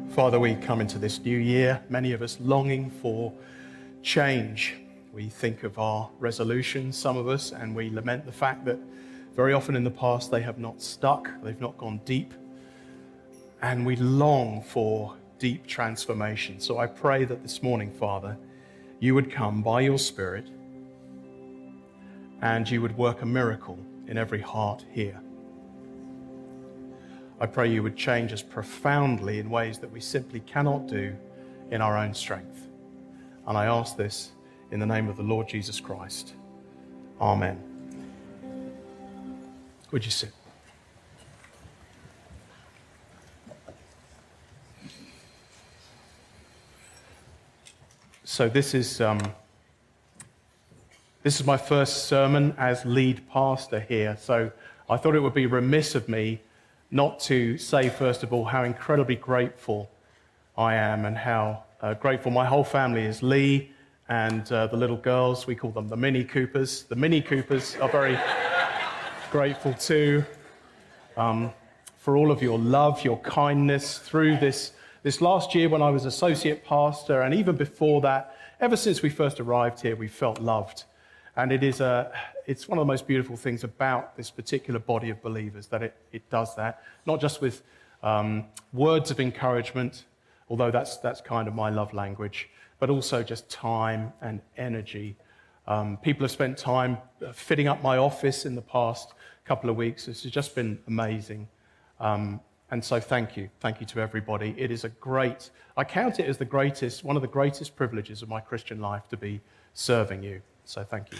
Father, we come into this new year, many of us longing for change. We think of our resolutions, some of us, and we lament the fact that very often in the past they have not stuck, they've not gone deep, and we long for deep transformation. So I pray that this morning, Father, you would come by your Spirit and you would work a miracle in every heart here. I pray you would change us profoundly in ways that we simply cannot do in our own strength. And I ask this in the name of the Lord Jesus Christ. Amen. Would you sit? So this is my first sermon as lead pastor here. So I thought it would be remiss of me not to say, first of all, how incredibly grateful I am and how grateful my whole family is. Lee and the little girls, we call them the Mini Coopers. The Mini Coopers are very grateful too for all of your love, your kindness through this last year when I was associate pastor, and even before that. Ever since we first arrived here, we felt loved. And it's one of the most beautiful things about this particular body of believers, that it does that, not just with words of encouragement, although that's kind of my love language, but also just time and energy. People have spent time fitting up my office in the past couple of weeks. This has just been amazing. And so thank you to everybody. It is I count it as one of the greatest privileges of my Christian life to be serving you. So thank you.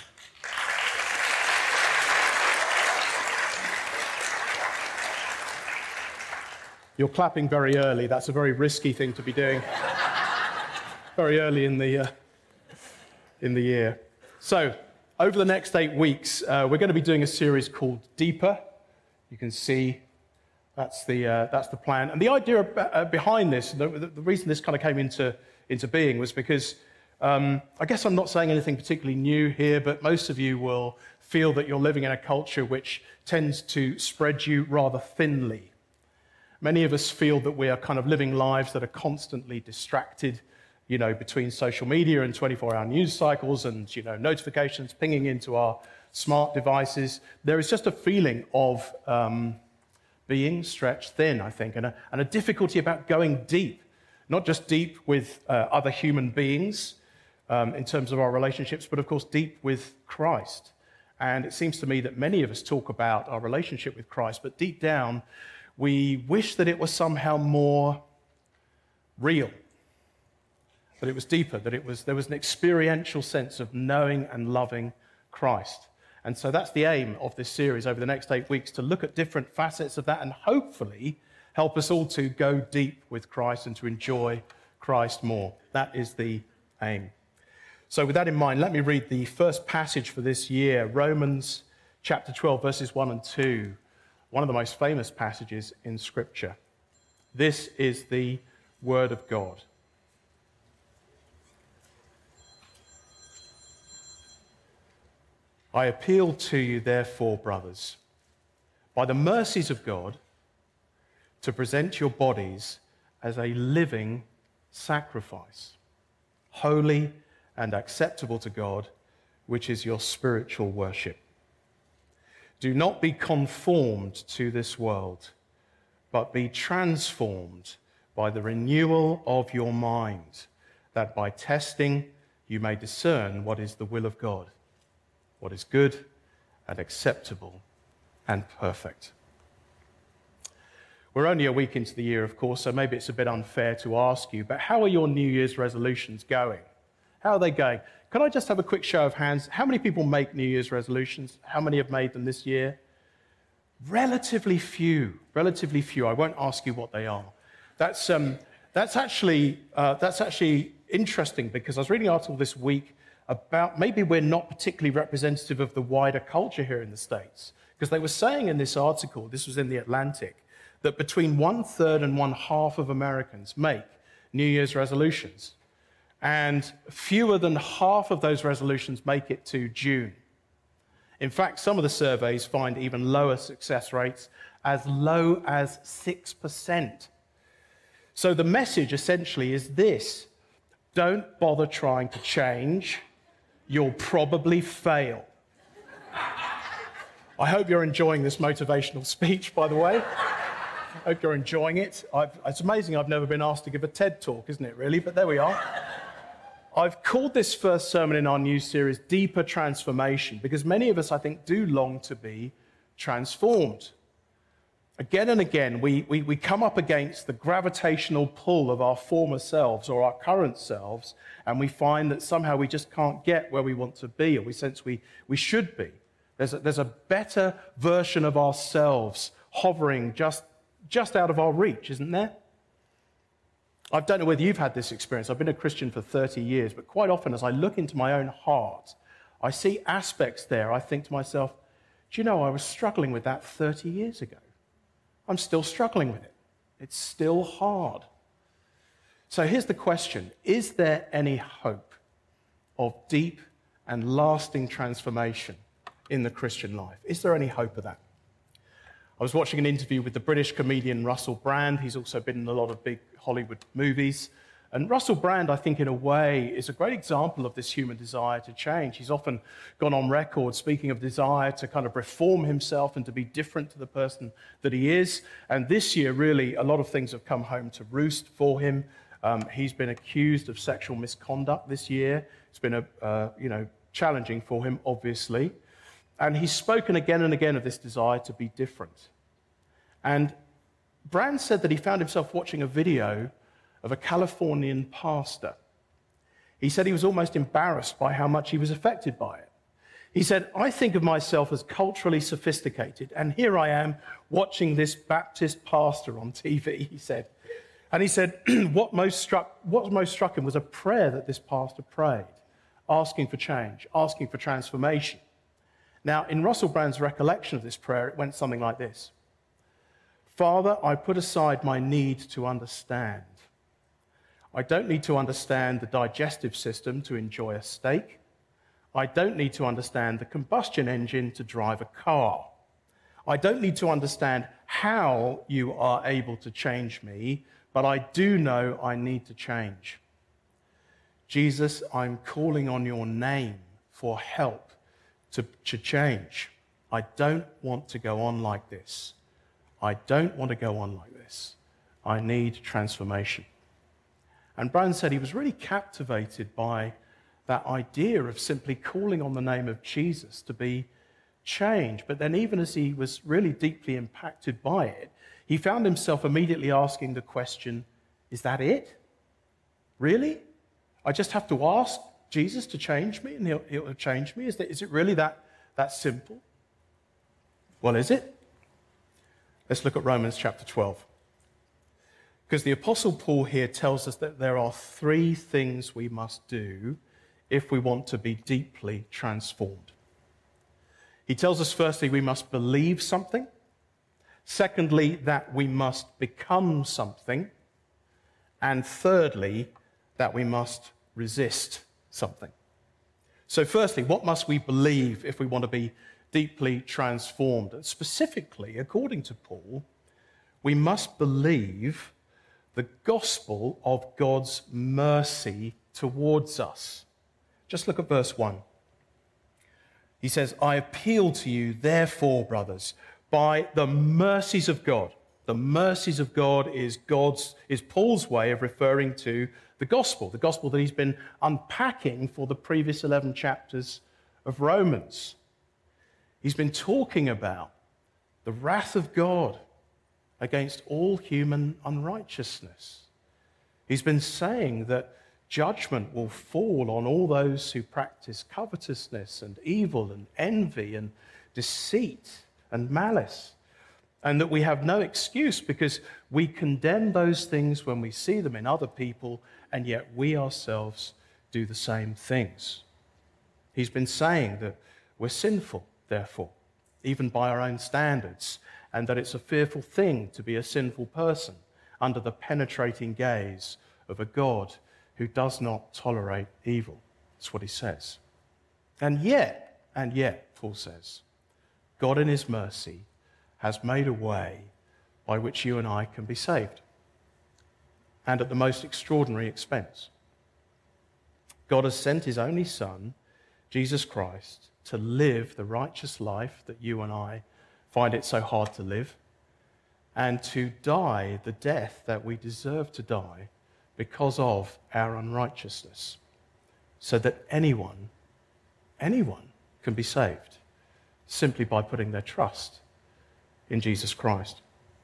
You're clapping very early. That's a very risky thing to be doing very early in the year. So over the next 8 weeks, we're going to be doing a series called Deeper. You can see that's the plan. And the idea behind this, the reason this kind of came into being was because I guess I'm not saying anything particularly new here, but most of you will feel that you're living in a culture which tends to spread you rather thinly. Many of us feel that we are kind of living lives that are constantly distracted, between social media and 24-hour news cycles and, notifications pinging into our smart devices. There is just a feeling of being stretched thin, I think, and a difficulty about going deep, not just deep with other human beings, in terms of our relationships, but of course deep with Christ. And it seems to me that many of us talk about our relationship with Christ, but deep down, we wish that it was somehow more real, that it was deeper, that there was an experiential sense of knowing and loving Christ. And so that's the aim of this series over the next 8 weeks, to look at different facets of that and hopefully help us all to go deep with Christ and to enjoy Christ more. That is the aim. So with that in mind, let me read the first passage for this year, Romans chapter 12, verses 1 and 2, one of the most famous passages in Scripture. This is the Word of God. I appeal to you, therefore, brothers, by the mercies of God, to present your bodies as a living sacrifice, holy and acceptable to God, which is your spiritual worship. Do not be conformed to this world, but be transformed by the renewal of your mind, that by testing you may discern what is the will of God, what is good and acceptable and perfect. We're only a week into the year, of course, so maybe it's a bit unfair to ask you, but how are your New Year's resolutions going? How are they going? Can I just have a quick show of hands? How many people make New Year's resolutions? How many have made them this year? Relatively few. I won't ask you what they are. That's actually interesting, because I was reading an article this week about maybe we're not particularly representative of the wider culture here in the States, because they were saying in this article, this was in The Atlantic, that between 1/3 and 1/2 of Americans make New Year's resolutions. And fewer than half of those resolutions make it to June. In fact, some of the surveys find even lower success rates, as low as 6%. So the message essentially is this: don't bother trying to change. You'll probably fail. I hope you're enjoying this motivational speech, by the way. I hope you're enjoying it. It's amazing I've never been asked to give a TED talk, isn't it, really? But there we are. I've called this first sermon in our new series Deeper Transformation, because many of us, I think, do long to be transformed. Again and again, we come up against the gravitational pull of our former selves or our current selves, and we find that somehow we just can't get where we want to be, or we sense we should be. There's a better version of ourselves hovering just out of our reach, isn't there? I don't know whether you've had this experience. I've been a Christian for 30 years, but quite often as I look into my own heart, I see aspects there. I think to myself, do you know, I was struggling with that 30 years ago. I'm still struggling with it. It's still hard. So here's the question: is there any hope of deep and lasting transformation in the Christian life? Is there any hope of that? I was watching an interview with the British comedian Russell Brand. He's also been in a lot of big Hollywood movies. And Russell Brand, I think, in a way, is a great example of this human desire to change. He's often gone on record speaking of desire to kind of reform himself and to be different to the person that he is. And this year, really, a lot of things have come home to roost for him. He's been accused of sexual misconduct this year. It's been challenging for him, obviously. And he's spoken again and again of this desire to be different. And Brand said that he found himself watching a video of a Californian pastor. He said he was almost embarrassed by how much he was affected by it. He said, I think of myself as culturally sophisticated, and here I am watching this Baptist pastor on TV, he said. And he said, what most struck him was a prayer that this pastor prayed, asking for change, asking for transformation. Now, in Russell Brand's recollection of this prayer, it went something like this: Father, I put aside my need to understand. I don't need to understand the digestive system to enjoy a steak. I don't need to understand the combustion engine to drive a car. I don't need to understand how you are able to change me, but I do know I need to change. Jesus, I'm calling on your name for help to change. I don't want to go on like this. I don't want to go on like this. I need transformation. And Brand said he was really captivated by that idea of simply calling on the name of Jesus to be changed. But then even as he was really deeply impacted by it, he found himself immediately asking the question, is that it? Really? I just have to ask Jesus to change me and he'll change me? Is it really that simple? Well, is it? Let's look at Romans chapter 12. Because the Apostle Paul here tells us that there are 3 things we must do if we want to be deeply transformed. He tells us, firstly, we must believe something. Secondly, that we must become something. And thirdly, that we must resist something. So firstly, what must we believe if we want to be deeply transformed? And specifically, according to Paul, we must believe the gospel of God's mercy towards us. Just look at verse 1. He says, I appeal to you, therefore, brothers, by the mercies of God. The mercies of God is Paul's way of referring to the gospel that he's been unpacking for the previous 11 chapters of Romans. He's been talking about the wrath of God against all human unrighteousness. He's been saying that judgment will fall on all those who practice covetousness and evil and envy and deceit and malice, and that we have no excuse because we condemn those things when we see them in other people, and yet we ourselves do the same things. He's been saying that we're sinful, therefore, even by our own standards, and that it's a fearful thing to be a sinful person under the penetrating gaze of a God who does not tolerate evil. That's what he says. And yet, Paul says, God in his mercy has made a way by which you and I can be saved. and at the most extraordinary expense. God has sent his only Son, Jesus Christ, to live the righteous life that you and I find it so hard to live, and to die the death that we deserve to die because of our unrighteousness, so that anyone can be saved simply by putting their trust in Jesus Christ.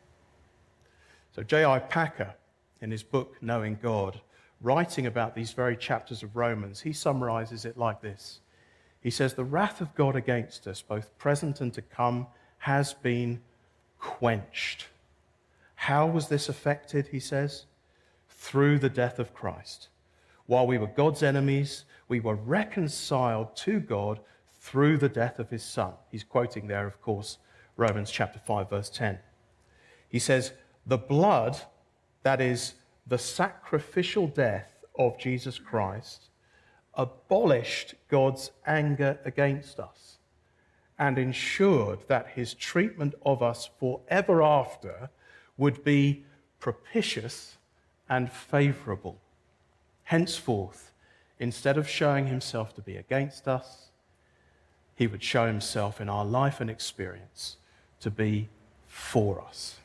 So J.I. Packer, in his book Knowing God, writing about these very chapters of Romans, he summarizes it like this. He says, "The wrath of God against us, both present and to come, has been quenched." How was this affected, he says? Through the death of Christ. While we were God's enemies, we were reconciled to God through the death of his Son. He's quoting there, of course, Romans chapter 5, verse 10. He says, the blood, that is, the sacrificial death of Jesus Christ, abolished God's anger against us and ensured that his treatment of us forever after would be propitious and favorable. Henceforth, instead of showing himself to be against us, he would show himself in our life and experience to be for us.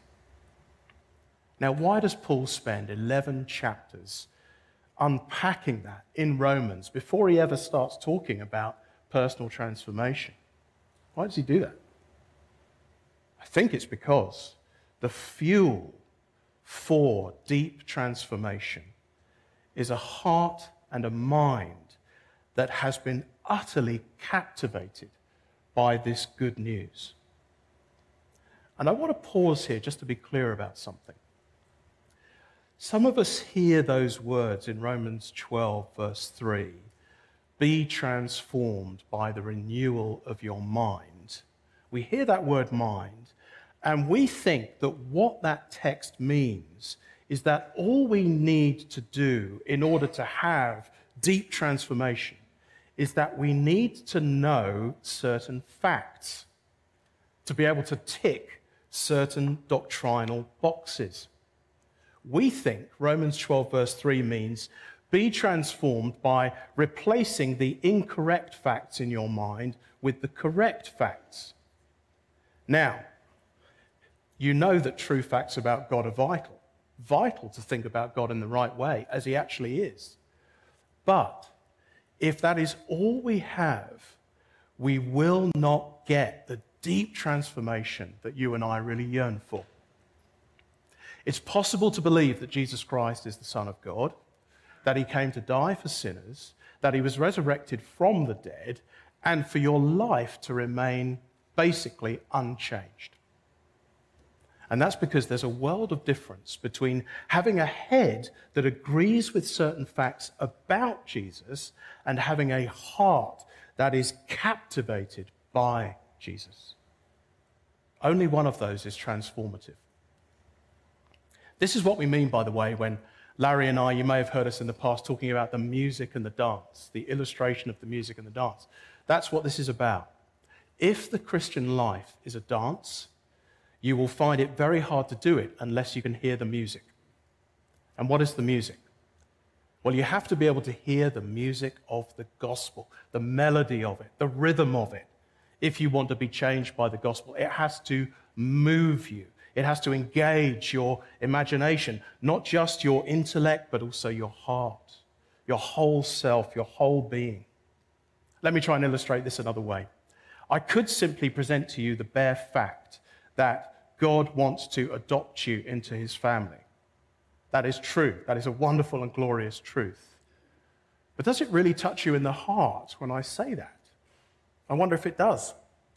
Now, why does Paul spend 11 chapters unpacking that in Romans before he ever starts talking about personal transformation? Why does he do that? I think it's because the fuel for deep transformation is a heart and a mind that has been utterly captivated by this good news. And I want to pause here just to be clear about something. Some of us hear those words in Romans 12, verse 3, "Be transformed by the renewal of your mind." We hear that word mind, and we think that what that text means is that all we need to do in order to have deep transformation is that we need to know certain facts to be able to tick certain doctrinal boxes. We think Romans 12, verse 3 means be transformed by replacing the incorrect facts in your mind with the correct facts. Now, you know that true facts about God are vital to think about God in the right way, as he actually is. But if that is all we have, we will not get the deep transformation that you and I really yearn for. It's possible to believe that Jesus Christ is the Son of God, that he came to die for sinners, that he was resurrected from the dead, and for your life to remain basically unchanged. And that's because there's a world of difference between having a head that agrees with certain facts about Jesus and having a heart that is captivated by Jesus. Only one of those is transformative. This is what we mean, by the way, when Larry and I, you may have heard us in the past talking about the music and the dance, the illustration of the music and the dance. That's what this is about. If the Christian life is a dance, you will find it very hard to do it unless you can hear the music. And what is the music? Well, you have to be able to hear the music of the gospel, the melody of it, the rhythm of it. If you want to be changed by the gospel, it has to move you. It has to engage your imagination, not just your intellect, but also your heart, your whole self, your whole being. Let me try and illustrate this another way. I could simply present to you the bare fact that God wants to adopt you into his family. That is true. That is a wonderful and glorious truth. But does it really touch you in the heart when I say that? I wonder if it does.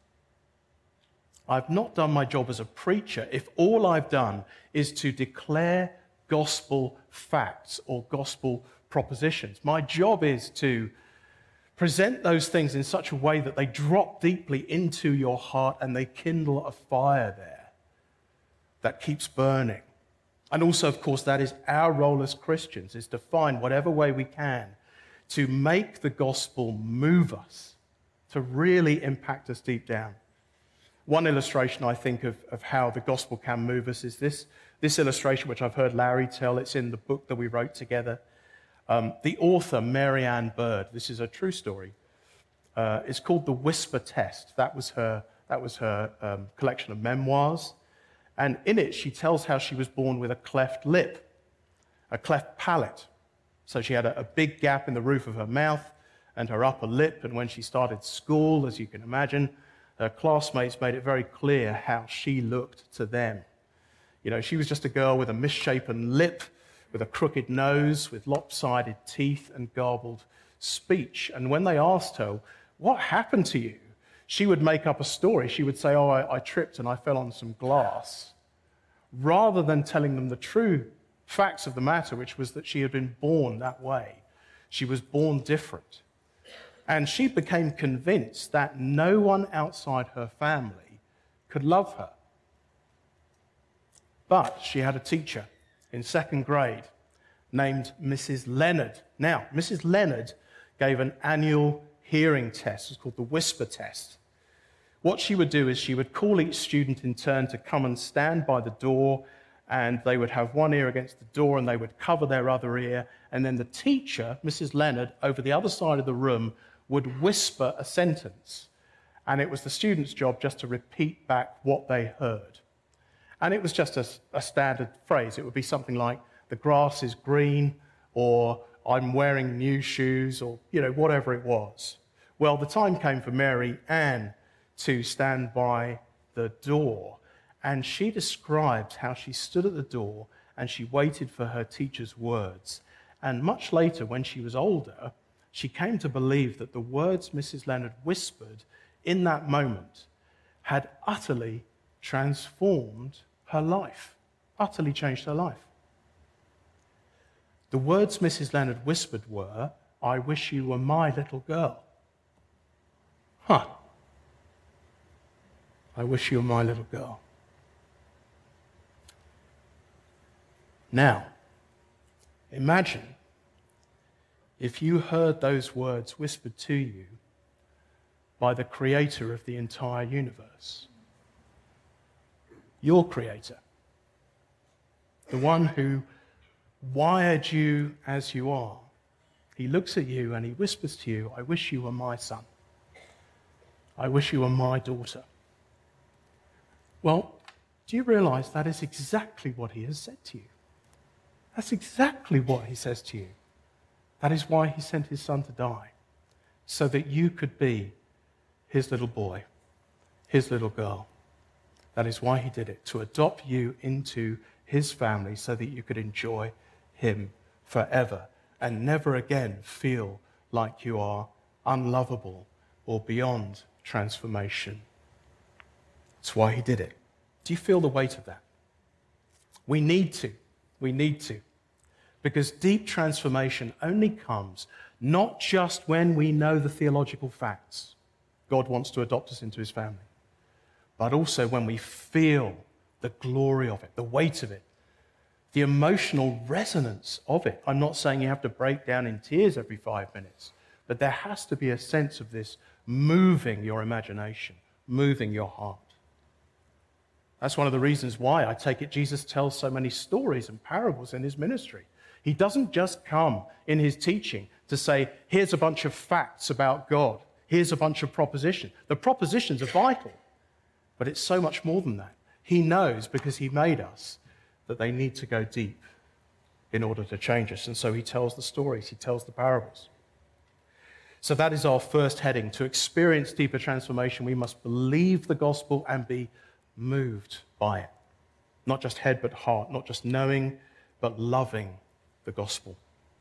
I've not done my job as a preacher if all I've done is to declare gospel facts or gospel propositions. My job is to present those things in such a way that they drop deeply into your heart and they kindle a fire there that keeps burning. And also, of course, that is our role as Christians, is to find whatever way we can to make the gospel move us, to really impact us deep down. One illustration, I think, of how the gospel can move us is this illustration, which I've heard Larry tell. It's in the book that we wrote together. The author, Mary Ann Bird, this is a true story. It's called The Whisper Test. That was her collection of memoirs. And in it, she tells how she was born with a cleft lip, a cleft palate. So she had a big gap in the roof of her mouth and her upper lip. And when she started school, as you can imagine, her classmates made it very clear how she looked to them. You know, she was just a girl with a misshapen lip, with a crooked nose, with lopsided teeth and garbled speech. And when they asked her, "What happened to you?" she would make up a story. She would say, "Oh, I tripped and I fell on some glass," rather than telling them the true facts of the matter, which was that she had been born that way. She was born different. And she became convinced that no one outside her family could love her. But she had a teacher in second grade named Mrs. Leonard. Now, Mrs. Leonard gave an annual hearing test. It's called the Whisper Test. What she would do is she would call each student in turn to come and stand by the door, and they would have one ear against the door and they would cover their other ear. And then the teacher, Mrs. Leonard, over the other side of the room, would whisper a sentence. And it was the student's job just to repeat back what they heard. And it was just a standard phrase. It would be something like, "The grass is green," or "I'm wearing new shoes," or, whatever it was. Well, the time came for Mary Ann to stand by the door. And she described how she stood at the door and she waited for her teacher's words. And much later, when she was older, she came to believe that the words Mrs. Leonard whispered in that moment had utterly transformed her life, utterly changed her life. The words Mrs. Leonard whispered were, "I wish you were my little girl." I wish you were my little girl. Now, imagine if you heard those words whispered to you by the creator of the entire universe, your creator, the one who wired you as you are. He looks at you and he whispers to you, "I wish you were my son. I wish you were my daughter." Well, do you realize that is exactly what he has said to you? That's exactly what he says to you. That is why he sent his son to die, so that you could be his little boy, his little girl. That is why he did it, to adopt you into his family so that you could enjoy him forever and never again feel like you are unlovable or beyond transformation. That's why he did it. Do you feel the weight of that? We need to. We need to. Because deep transformation only comes not just when we know the theological facts. God wants to adopt us into his family. But also when we feel the glory of it, the weight of it, the emotional resonance of it. I'm not saying you have to break down in tears every 5 minutes, but there has to be a sense of this moving your imagination, moving your heart. That's one of the reasons why I take it Jesus tells so many stories and parables in his ministry. He doesn't just come in his teaching to say, "Here's a bunch of facts about God. Here's a bunch of propositions." The propositions are vital, but it's so much more than that. He knows, because he made us, that they need to go deep in order to change us. And so he tells the stories, he tells the parables. So that is our first heading. To experience deeper transformation, we must believe the gospel and be moved by it. Not just head, but heart. Not just knowing, but loving the gospel.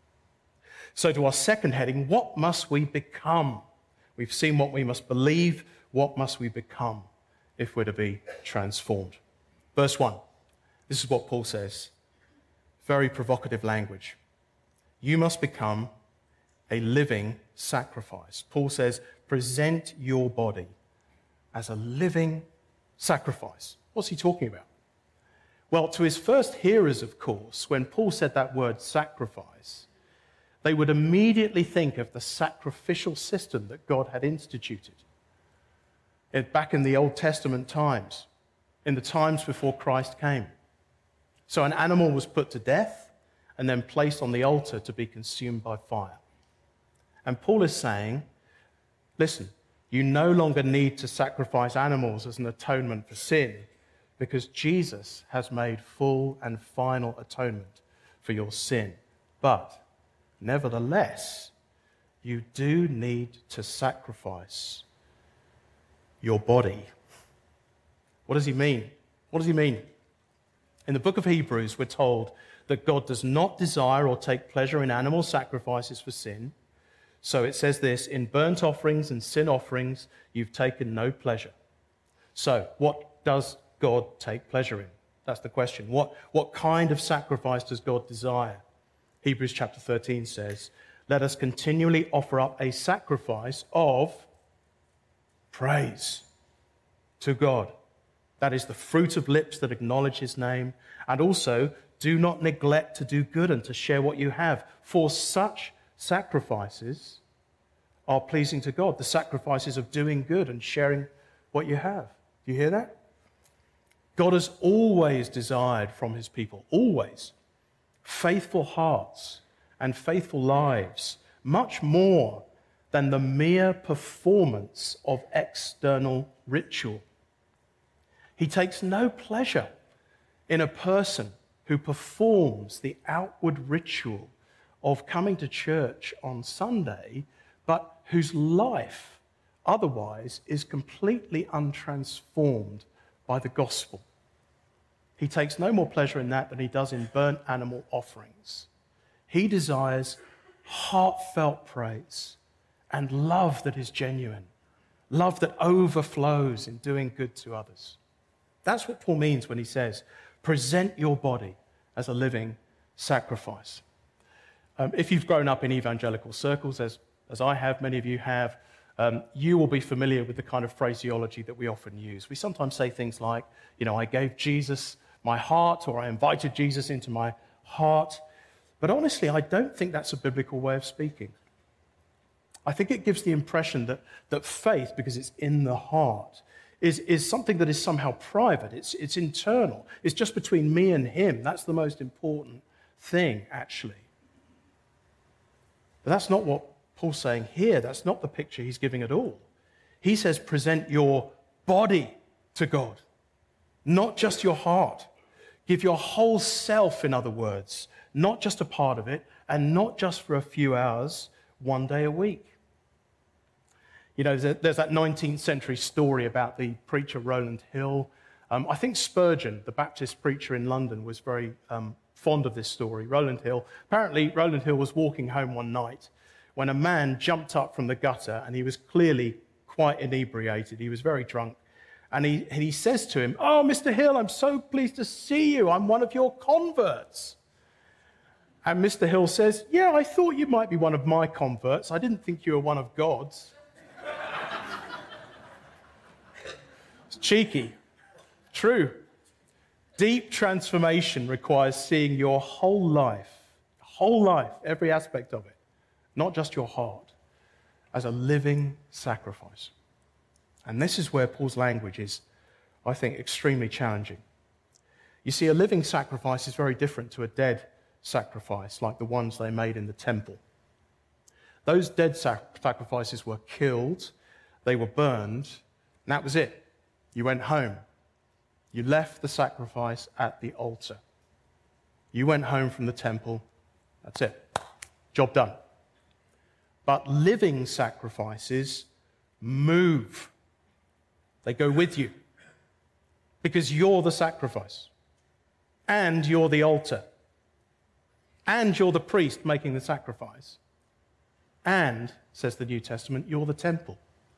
So to our second heading, what must we become? We've seen what we must believe. What must we become if we're to be transformed? Verse 1. This is what Paul says. Very provocative language. You must become a living sacrifice. Paul says, present your body as a living sacrifice. What's he talking about? Well, to his first hearers, of course, when Paul said that word sacrifice, they would immediately think of the sacrificial system that God had instituted. back in the Old Testament times, in the times before Christ came. So an animal was put to death and then placed on the altar to be consumed by fire. And Paul is saying, listen, you no longer need to sacrifice animals as an atonement for sin because Jesus has made full and final atonement for your sin. But nevertheless, you do need to sacrifice your body. What does he mean? What does he mean? In the book of Hebrews, we're told that God does not desire or take pleasure in animal sacrifices for sin. So it says this, in burnt offerings and sin offerings, you've taken no pleasure. So what does God take pleasure in? That's the question. What kind of sacrifice does God desire? Hebrews chapter 13 says, let us continually offer up a sacrifice of praise to God. That is the fruit of lips that acknowledge his name. And also, do not neglect to do good and to share what you have. For such sacrifices are pleasing to God. The sacrifices of doing good and sharing what you have. Do you hear that? God has always desired from his people, always, faithful hearts and faithful lives, much more than the mere performance of external ritual. He takes no pleasure in a person who performs the outward ritual of coming to church on Sunday, but whose life otherwise is completely untransformed by the gospel. He takes no more pleasure in that than he does in burnt animal offerings. He desires heartfelt praise and love that is genuine, love that overflows in doing good to others. That's what Paul means when he says, present your body as a living sacrifice. If you've grown up in evangelical circles, as I have, many of you have, you will be familiar with the kind of phraseology that we often use. We sometimes say things like, I gave Jesus my heart, or I invited Jesus into my heart. But honestly, I don't think that's a biblical way of speaking. I think it gives the impression that faith, because it's in the heart, is something that is somehow private. It's internal. It's just between me and him. That's the most important thing, actually. But that's not what Paul's saying here. That's not the picture he's giving at all. He says, present your body to God, not just your heart. Give your whole self, in other words, not just a part of it, and not just for a few hours, one day a week. There's that 19th century story about the preacher Rowland Hill. I think Spurgeon, the Baptist preacher in London, was very fond of this story, Rowland Hill. Apparently, Rowland Hill was walking home one night when a man jumped up from the gutter, and he was clearly quite inebriated. He was very drunk. And he says to him, "Oh, Mr. Hill, I'm so pleased to see you. I'm one of your converts." And Mr. Hill says, "Yeah, I thought you might be one of my converts. I didn't think you were one of God's." It's cheeky. True. Deep transformation requires seeing your whole life, every aspect of it, not just your heart, as a living sacrifice. And this is where Paul's language is, I think, extremely challenging. You see, a living sacrifice is very different to a dead sacrifice, like the ones they made in the temple. Those dead sacrifices were killed, they were burned, and that was it. You went home. You left the sacrifice at the altar. You went home from the temple. That's it. Job done. But living sacrifices move. They go with you because you're the sacrifice and you're the altar and you're the priest making the sacrifice and, says the New Testament, you're the temple.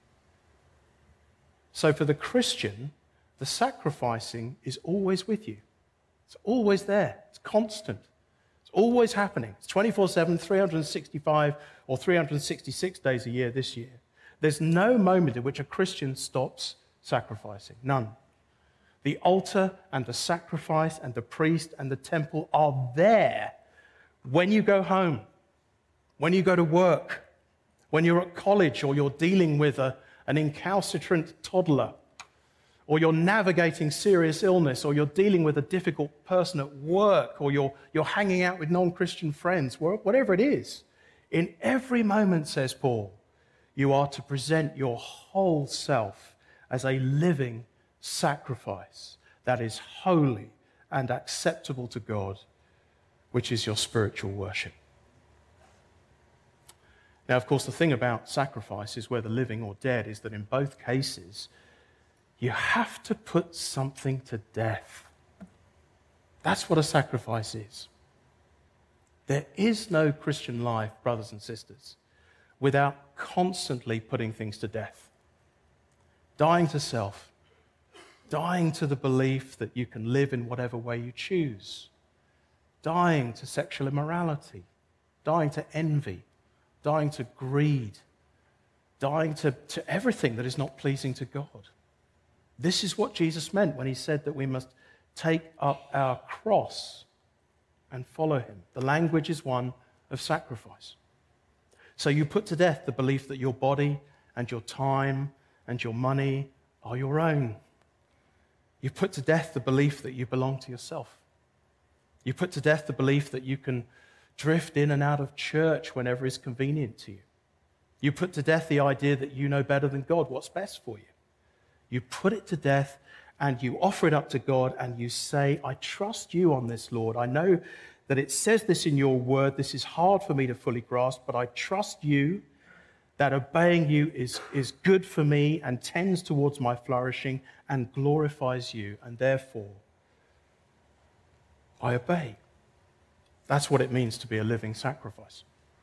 So for the Christian, the sacrificing is always with you. It's always there. It's constant. It's always happening. It's 24/7, 365 or 366 days a year this year. There's no moment in which a Christian stops sacrificing. None. The altar and the sacrifice and the priest and the temple are there when you go home, when you go to work, when you're at college or you're dealing with a an incalcitrant toddler, or you're navigating serious illness, or you're dealing with a difficult person at work, or you're hanging out with non-Christian friends, whatever it is, in every moment, says Paul, you are to present your whole self as a living sacrifice that is holy and acceptable to God, which is your spiritual worship. Now, of course, the thing about sacrifices, whether living or dead, is that in both cases, you have to put something to death. That's what a sacrifice is. There is no Christian life, brothers and sisters, without constantly putting things to death. Dying to self, dying to the belief that you can live in whatever way you choose, dying to sexual immorality, dying to envy, dying to greed, dying to everything that is not pleasing to God. This is what Jesus meant when he said that we must take up our cross and follow him. The language is one of sacrifice. So you put to death the belief that your body and your time and your money are your own. You put to death the belief that you belong to yourself. You put to death the belief that you can drift in and out of church whenever is convenient to you. You put to death the idea that you know better than God what's best for you. You put it to death and you offer it up to God and you say, I trust you on this, Lord. I know that it says this in your word. This is hard for me to fully grasp, but I trust you that obeying you is good for me and tends towards my flourishing and glorifies you, and therefore I obey. That's what it means to be a living sacrifice.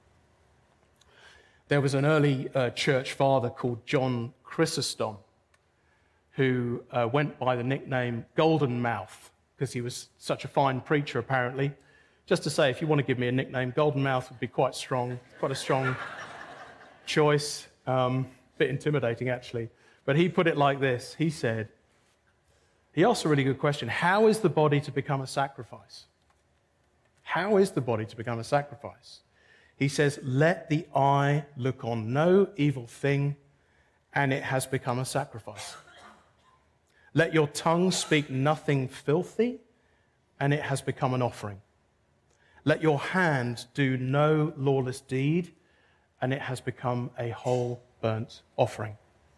There was an early church father called John Chrysostom who went by the nickname Golden Mouth because he was such a fine preacher, apparently. Just to say, if you want to give me a nickname, Golden Mouth would be quite a strong choice. Bit intimidating, actually. But he put it like this. He asked a really good question. How is the body to become a sacrifice? How is the body to become a sacrifice? He says, let the eye look on no evil thing, and it has become a sacrifice. Let your tongue speak nothing filthy, and it has become an offering. Let your hand do no lawless deed, and it has become a whole burnt offering.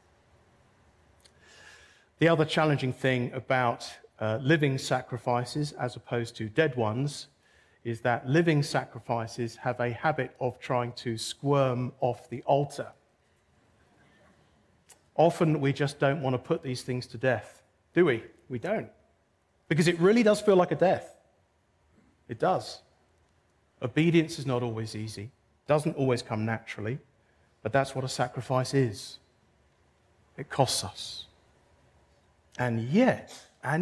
The other challenging thing about living sacrifices as opposed to dead ones is that living sacrifices have a habit of trying to squirm off the altar. Often we just don't want to put these things to death, do we? We don't. Because it really does feel like a death. It does. Obedience is not always easy, doesn't always come naturally, but that's what a sacrifice is. It costs us. And yet,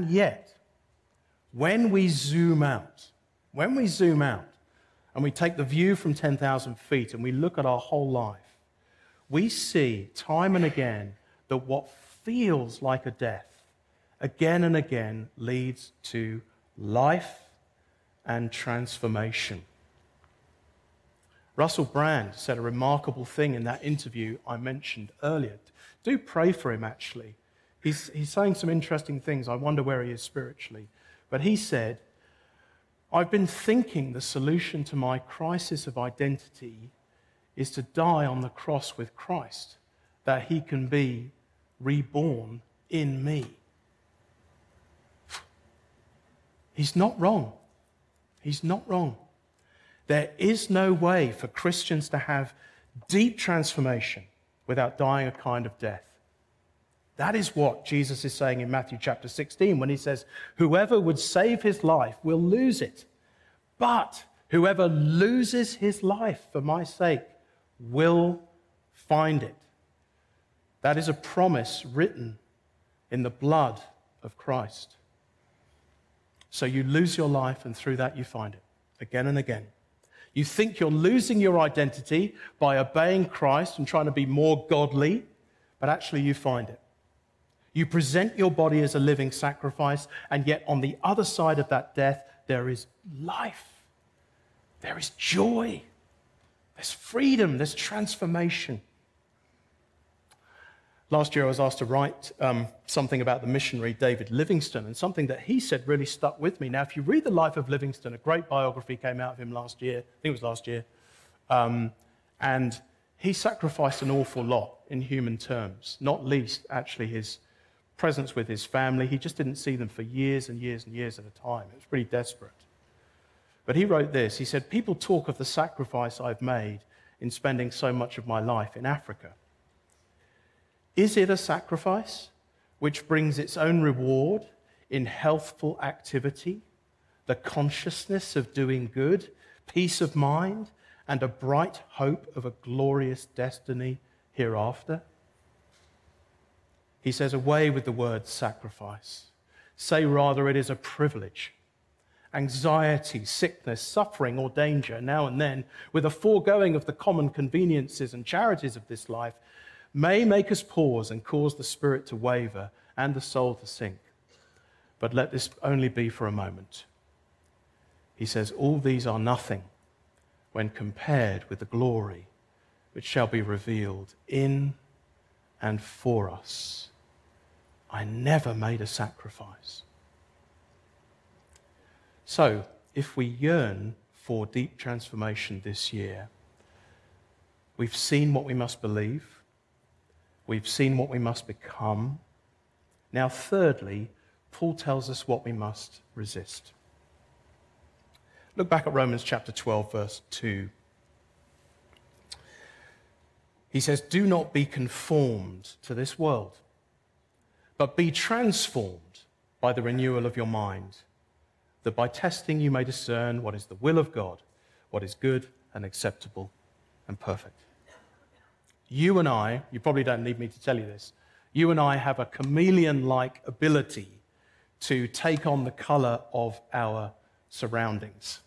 when we zoom out and we take the view from 10,000 feet and we look at our whole life, we see time and again that what feels like a death, again and again, leads to life and transformation. Russell Brand said a remarkable thing in that interview I mentioned earlier. Do pray for him, actually. He's saying some interesting things. I wonder where he is spiritually. But he said, I've been thinking the solution to my crisis of identity is to die on the cross with Christ, that he can be reborn in me. He's not wrong. He's not wrong. There is no way for Christians to have deep transformation without dying a kind of death. That is what Jesus is saying in Matthew chapter 16 when he says, whoever would save his life will lose it. But whoever loses his life for my sake will find it. That is a promise written in the blood of Christ. So you lose your life, and through that you find it again and again. You think you're losing your identity by obeying Christ and trying to be more godly, but actually you find it. You present your body as a living sacrifice, and yet on the other side of that death, there is life. There is joy. There's freedom. There's transformation. Last year I was asked to write something about the missionary David Livingstone, and something that he said really stuck with me. Now, if you read the life of Livingstone, a great biography came out of him last year. I think it was last year. And he sacrificed an awful lot in human terms, not least, actually, his presence with his family. He just didn't see them for years and years and years at a time. It was pretty desperate. But he wrote this. He said, "People talk of the sacrifice I've made in spending so much of my life in Africa. Is it a sacrifice which brings its own reward in healthful activity, the consciousness of doing good, peace of mind, and a bright hope of a glorious destiny hereafter?" He says, away with the word sacrifice. Say rather it is a privilege. Anxiety, sickness, suffering, or danger, now and then, with a foregoing of the common conveniences and charities of this life, may make us pause and cause the spirit to waver and the soul to sink. But let this only be for a moment. He says, all these are nothing when compared with the glory which shall be revealed in and for us. I never made a sacrifice. So, if we yearn for deep transformation this year, we've seen what we must believe. We've seen what we must become. Now, thirdly, Paul tells us what we must resist. Look back at Romans chapter 12, verse 2. He says, "Do not be conformed to this world, but be transformed by the renewal of your mind, that by testing you may discern what is the will of God, what is good and acceptable and perfect." You and I, you probably don't need me to tell you this, you and I have a chameleon-like ability to take on the color of our surroundings.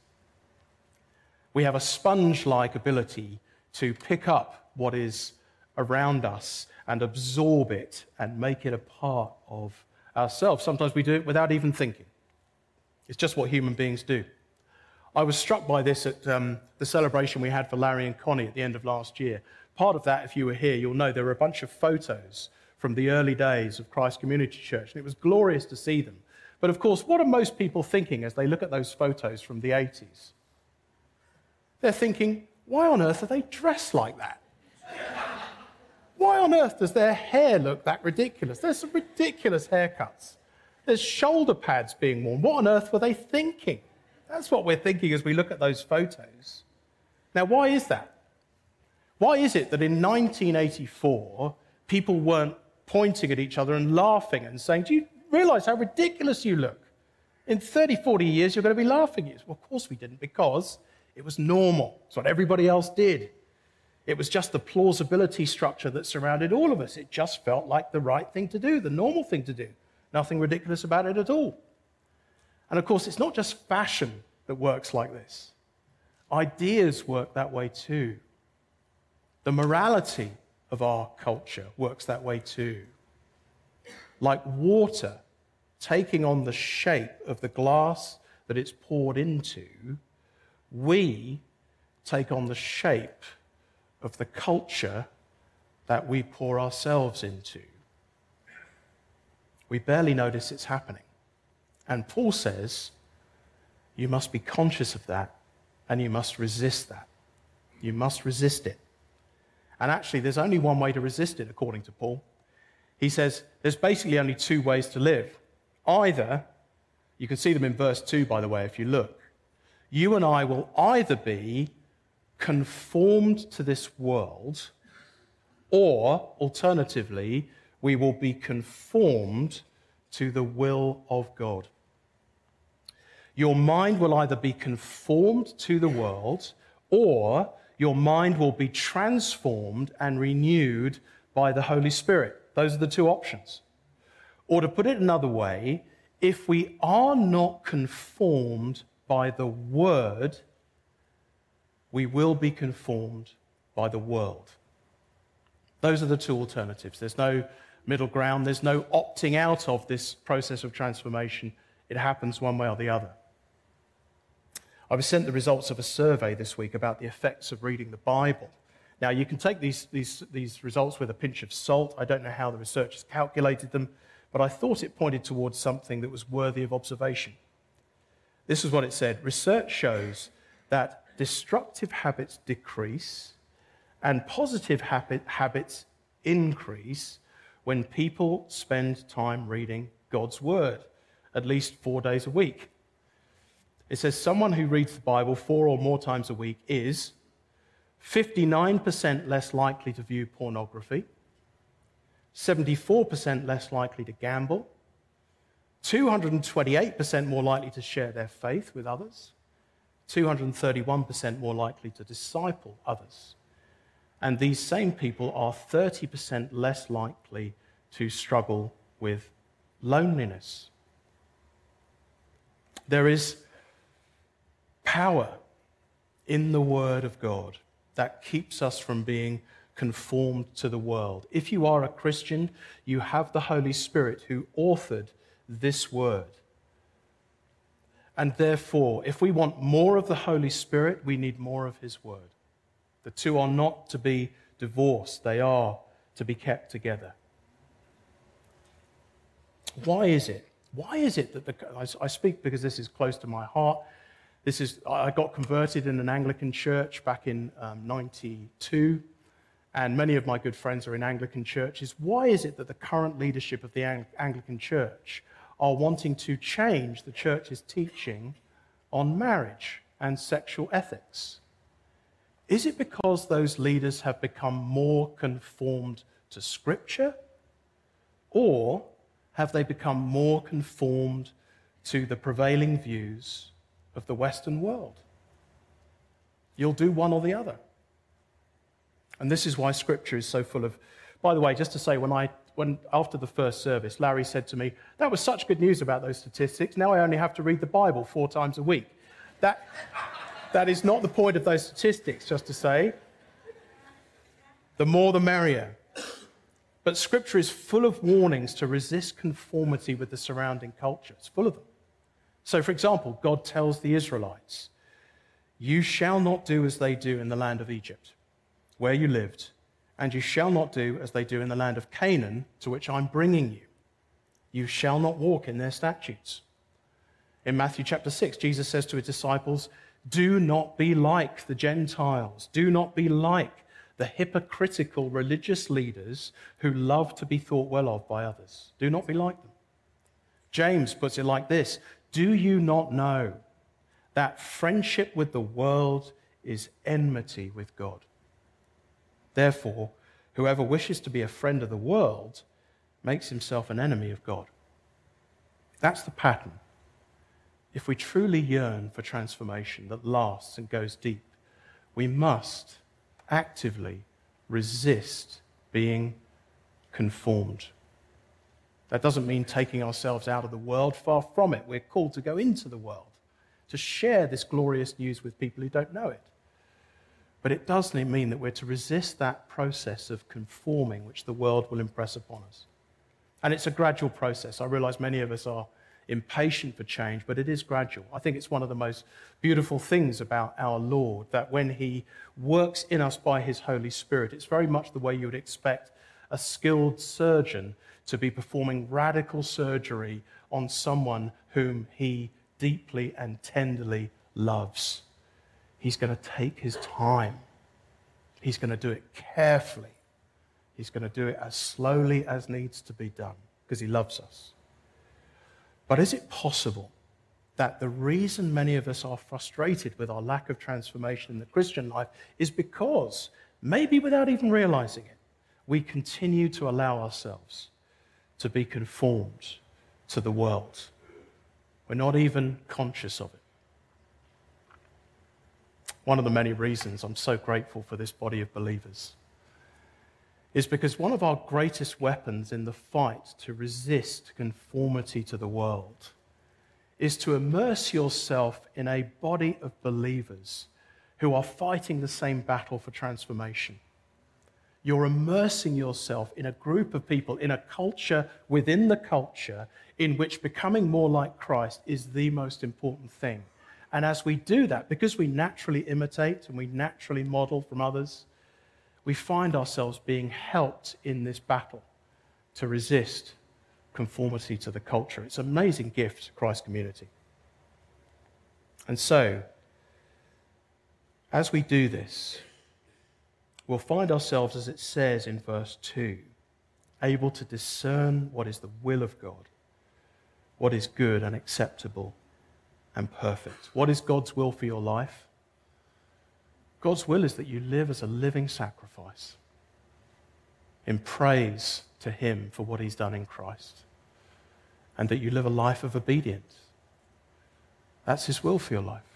We have a sponge-like ability to pick up what is around us and absorb it and make it a part of ourselves. Sometimes we do it without even thinking. It's just what human beings do. I was struck by this at the celebration we had for Larry and Connie at the end of last year. Part of that, if you were here, you'll know there were a bunch of photos from the early days of Christ Community Church, and it was glorious to see them. But of course, what are most people thinking as they look at those photos from the 80s? They're thinking, why on earth are they dressed like that? Why on earth does their hair look that ridiculous? There's some ridiculous haircuts. There's shoulder pads being worn. What on earth were they thinking? That's what we're thinking as we look at those photos. Now, why is that? Why is it that in 1984, people weren't pointing at each other and laughing and saying, "Do you realize how ridiculous you look? In 30, 40 years, you're going to be laughing at us." Well, of course we didn't, because it was normal. It's what everybody else did. It was just the plausibility structure that surrounded all of us. It just felt like the right thing to do, the normal thing to do. Nothing ridiculous about it at all. And of course, it's not just fashion that works like this. Ideas work that way too. The morality of our culture works that way too. Like water taking on the shape of the glass that it's poured into, we take on the shape of the culture that we pour ourselves into. We barely notice it's happening. And Paul says, you must be conscious of that, and you must resist that. You must resist it. And actually, there's only one way to resist it, according to Paul. He says there's basically only two ways to live. Either, you can see them in verse 2, by the way, if you look. You and I will either be conformed to this world, or alternatively, we will be conformed to the will of God. Your mind will either be conformed to the world, or your mind will be transformed and renewed by the Holy Spirit. Those are the two options. Or to put it another way, if we are not conformed by the Word, we will be conformed by the world. Those are the two alternatives. There's no middle ground. There's no opting out of this process of transformation. It happens one way or the other. I was sent the results of a survey this week about the effects of reading the Bible. Now, you can take these results with a pinch of salt. I don't know how the researchers calculated them, but I thought it pointed towards something that was worthy of observation. This is what it said. Research shows that destructive habits decrease and positive habits increase when people spend time reading God's Word, at least 4 days a week. It says someone who reads the Bible 4 or more times a week is 59% less likely to view pornography, 74% less likely to gamble, 228% more likely to share their faith with others, 231% more likely to disciple others. And these same people are 30% less likely to struggle with loneliness. There is power in the Word of God that keeps us from being conformed to the world. If you are a Christian, you have the Holy Spirit who authored this Word. And therefore, if we want more of the Holy Spirit, we need more of His Word. The two are not to be divorced. They are to be kept together. Why is it? Why is it that I speak because this is close to my heart. I got converted in an Anglican church back in 92, and many of my good friends are in Anglican churches. Why is it that the current leadership of the Anglican church are wanting to change the church's teaching on marriage and sexual ethics? Is it because those leaders have become more conformed to Scripture? Or have they become more conformed to the prevailing views of the Western world? You'll do one or the other. And this is why Scripture is so full of... By the way, just to say, when after the first service, Larry said to me, "That was such good news about those statistics. Now I only have to read the Bible 4 times a week." That is not the point of those statistics, just to say. The more the merrier. But Scripture is full of warnings to resist conformity with the surrounding culture. It's full of them. So, for example, God tells the Israelites, "You shall not do as they do in the land of Egypt, where you lived, and you shall not do as they do in the land of Canaan, to which I'm bringing you. You shall not walk in their statutes." In Matthew chapter 6, Jesus says to his disciples, "Do not be like the Gentiles. Do not be like the hypocritical religious leaders who love to be thought well of by others. Do not be like them." James puts it like this: "Do you not know that friendship with the world is enmity with God? Therefore, whoever wishes to be a friend of the world makes himself an enemy of God." That's the pattern. If we truly yearn for transformation that lasts and goes deep, we must actively resist being conformed. That doesn't mean taking ourselves out of the world. Far from it. We're called to go into the world, to share this glorious news with people who don't know it. But it does mean that we're to resist that process of conforming which the world will impress upon us. And it's a gradual process. I realize many of us are impatient for change, but it is gradual. I think it's one of the most beautiful things about our Lord, that when He works in us by His Holy Spirit, it's very much the way you would expect a skilled surgeon to be performing radical surgery on someone whom he deeply and tenderly loves. He's going to take his time. He's going to do it carefully. He's going to do it as slowly as needs to be done, because He loves us. But is it possible that the reason many of us are frustrated with our lack of transformation in the Christian life is because, maybe without even realizing it, we continue to allow ourselves to be conformed to the world? We're not even conscious of it. One of the many reasons I'm so grateful for this body of believers is because one of our greatest weapons in the fight to resist conformity to the world is to immerse yourself in a body of believers who are fighting the same battle for transformation. You're immersing yourself in a group of people, in a culture within the culture, in which becoming more like Christ is the most important thing. And as we do that, because we naturally imitate and we naturally model from others, we find ourselves being helped in this battle to resist conformity to the culture. It's an amazing gift to Christ's community. And so, as we do this, we'll find ourselves, as it says in verse 2, able to discern what is the will of God, what is good and acceptable and perfect. What is God's will for your life? God's will is that you live as a living sacrifice in praise to him for what he's done in Christ, and that you live a life of obedience. That's his will for your life.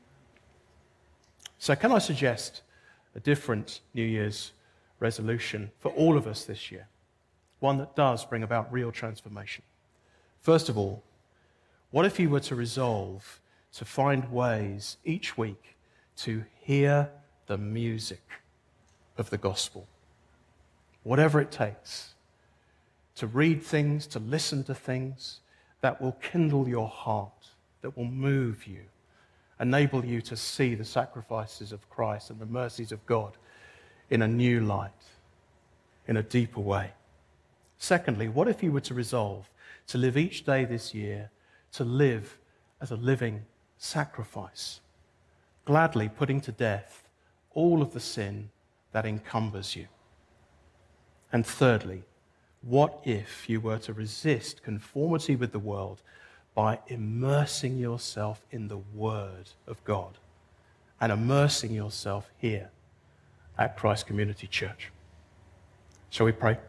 So can I suggest a different New Year's resolution for all of us this year? One that does bring about real transformation. First of all, what if you were to resolve to find ways each week to hear the music of the gospel? Whatever it takes, to read things, to listen to things that will kindle your heart, that will move you, enable you to see the sacrifices of Christ and the mercies of God in a new light, in a deeper way. Secondly, what if you were to resolve to live each day this year to live as a living sacrifice, gladly putting to death all of the sin that encumbers you? And thirdly, what if you were to resist conformity with the world by immersing yourself in the Word of God and immersing yourself here at Christ Community Church? Shall we pray?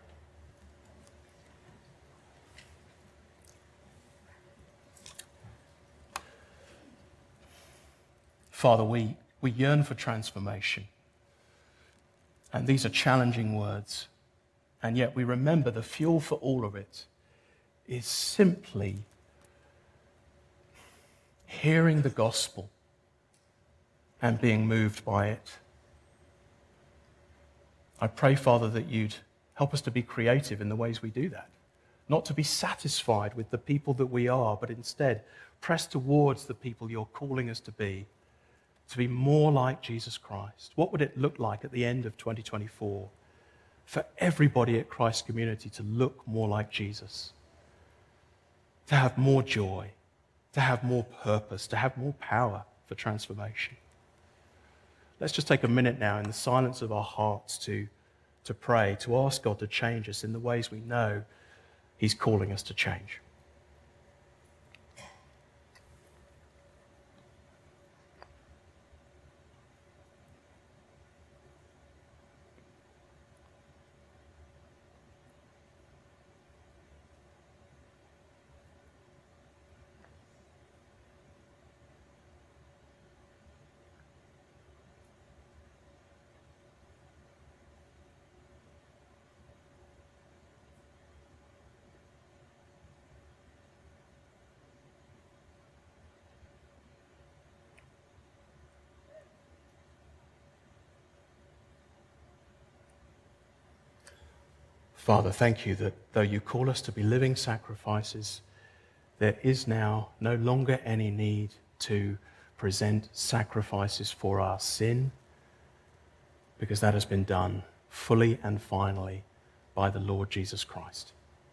Father, we yearn for transformation. And these are challenging words. And yet we remember the fuel for all of it is simply hearing the gospel and being moved by it. I pray, Father, that you'd help us to be creative in the ways we do that. Not to be satisfied with the people that we are, but instead press towards the people you're calling us to be more like Jesus Christ. What would it look like at the end of 2024 for everybody at Christ Community to look more like Jesus? To have more joy, to have more purpose, to have more power for transformation. Let's just take a minute now in the silence of our hearts to pray, to ask God to change us in the ways we know he's calling us to change. Father, thank you that though you call us to be living sacrifices, there is now no longer any need to present sacrifices for our sin, because that has been done fully and finally by the Lord Jesus Christ.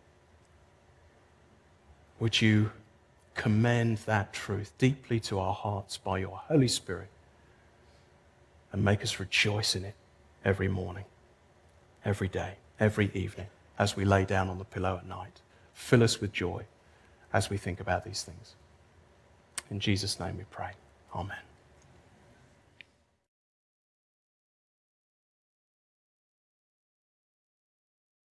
Would you commend that truth deeply to our hearts by your Holy Spirit and make us rejoice in it every morning, every day, every evening, as we lay down on the pillow at night. Fill us with joy as we think about these things. In Jesus' name we pray. Amen.